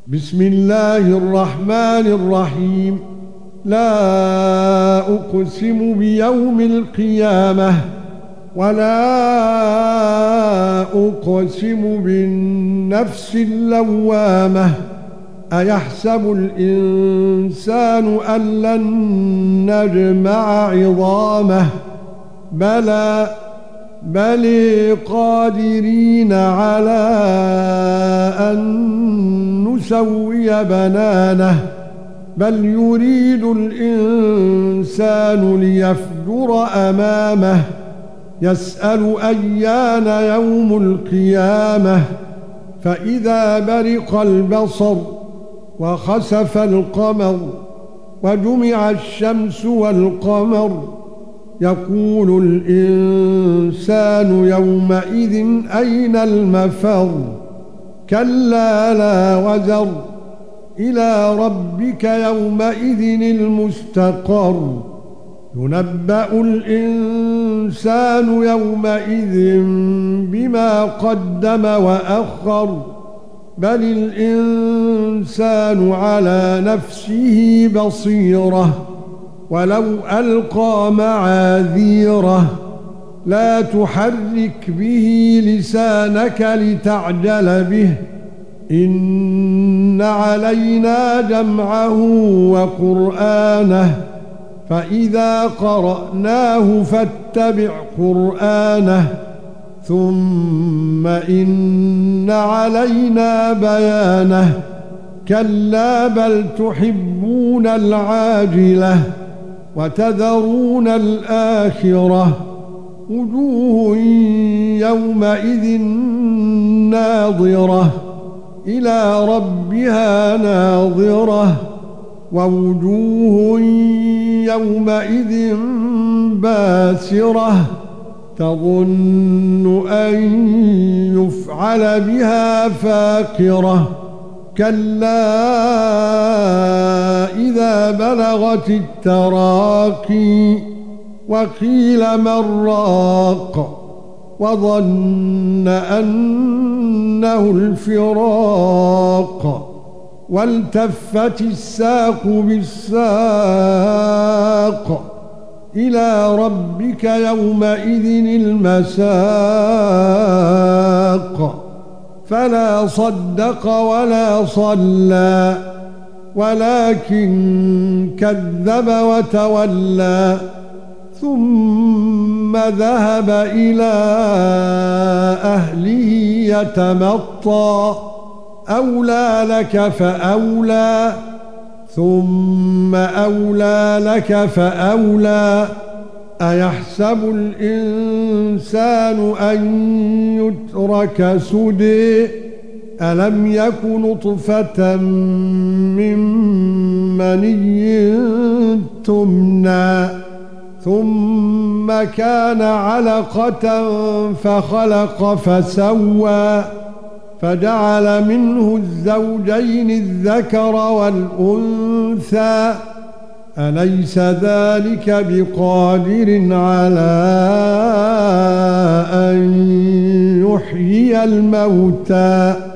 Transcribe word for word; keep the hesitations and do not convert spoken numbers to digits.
بسم الله الرحمن الرحيم. لا أقسم بيوم القيامة ولا أقسم بالنفس اللوامة. أيحسب الإنسان أن لن نجمع عظامه بلى بل قادرين على أن نسوي بنانه بل يريد الإنسان ليفجر أمامه يسأل أيان يوم القيامة فإذا برق البصر وخسف القمر وجمع الشمس والقمر يقول الإنسان يومئذ أين المفر كلا لا وزر إلى ربك يومئذ المستقر ينبأ الإنسان يومئذ بما قدم وأخر بل الإنسان على نفسه بصيرة ولو ألقى معاذيره لا تحرك به لسانك لتعجل به إن علينا جمعه وقرآنه فإذا قرأناه فاتبع قرآنه ثم إن علينا بيانه كلا بل تحبون العاجلة وتذرون الآخرة وجوه يومئذ ناظرة إلى ربها ناظرة ووجوه يومئذ باسرة تظن أن يفعل بها فاقرة كلا إذا بلغت التراقي وقيل من راق وظن أنه الفراق والتفت الساق بالساق إلى ربك يومئذ المساق فلا صدق ولا صلى ولكن كذب وتولى ثم ذهب إلى أهله يتمطى أولى لك فأولى ثم أولى لك فأولى أيحسب الإنسان أن يترك سدى ألم يك نطفة من مني تمنى ثم كان علقة فخلق فسوى فجعل منه الزوجين الذكر والأنثى أليس ذلك بقادر على أن يحيي الموتى